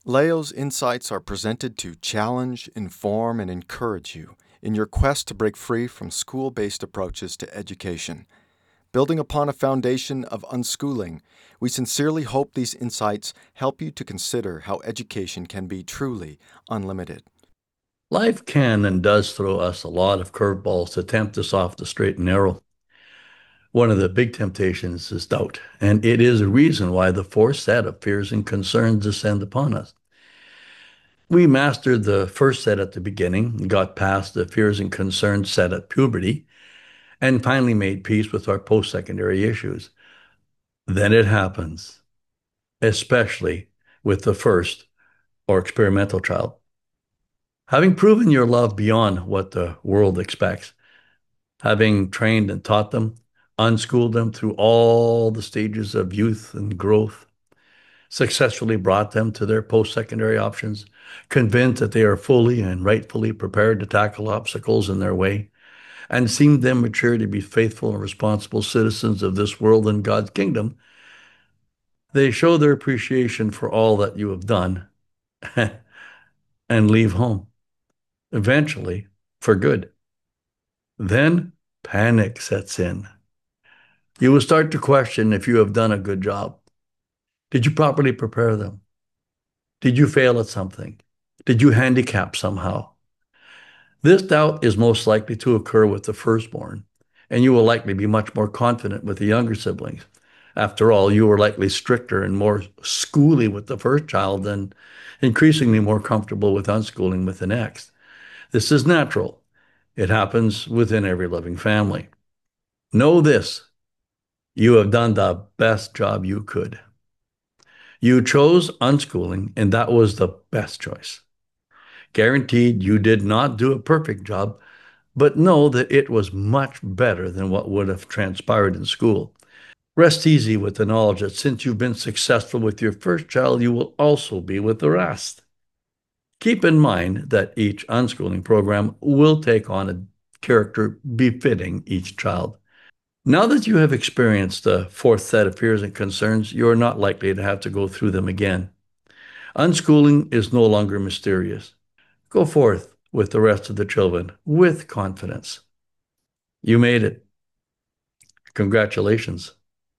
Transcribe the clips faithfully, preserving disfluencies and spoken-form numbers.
Leo's insights are presented to challenge, inform, and encourage you in your quest to break free from school-based approaches to education. Building upon a foundation of unschooling, we sincerely hope these insights help you to consider how education can be truly unlimited. Life can and does throw us a lot of curveballs to tempt us off the straight and narrow. One of the big temptations is doubt, and it is a reason why the fourth set of fears and concerns descend upon us. We mastered the first set at the beginning, got past the fears and concerns set at puberty, and finally made peace with our post-secondary issues. Then it happens, especially with the first or experimental child. Having proven your love beyond what the world expects, having trained and taught them, unschooled them through all the stages of youth and growth, successfully brought them to their post-secondary options, convinced that they are fully and rightfully prepared to tackle obstacles in their way, and seen them mature to be faithful and responsible citizens of this world and God's kingdom, they show their appreciation for all that you have done and leave home, eventually for good. Then panic sets in. You will start to question if you have done a good job. Did you properly prepare them? Did you fail at something? Did you handicap somehow? This doubt is most likely to occur with the firstborn, and you will likely be much more confident with the younger siblings. After all, you were likely stricter and more schooly with the first child and increasingly more comfortable with unschooling with the next. This is natural. It happens within every loving family. Know this: you have done the best job you could. You chose unschooling, and that was the best choice. Guaranteed you did not do a perfect job, but know that it was much better than what would have transpired in school. Rest easy with the knowledge that since you've been successful with your first child, you will also be with the rest. Keep in mind that each unschooling program will take on a character befitting each child. Now that you have experienced the fourth set of fears and concerns, you are not likely to have to go through them again. Unschooling is no longer mysterious. Go forth with the rest of the children with confidence. You made it. Congratulations.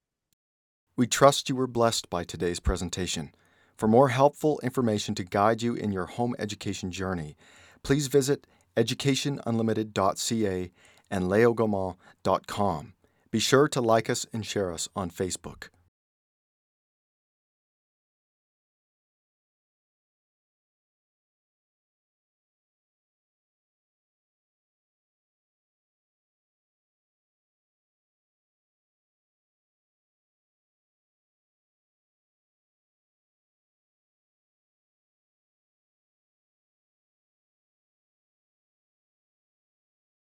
We trust you were blessed by today's presentation. For more helpful information to guide you in your home education journey, please visit education unlimited dot c a and leo gaumont dot com. Be sure to like us and share us on Facebook.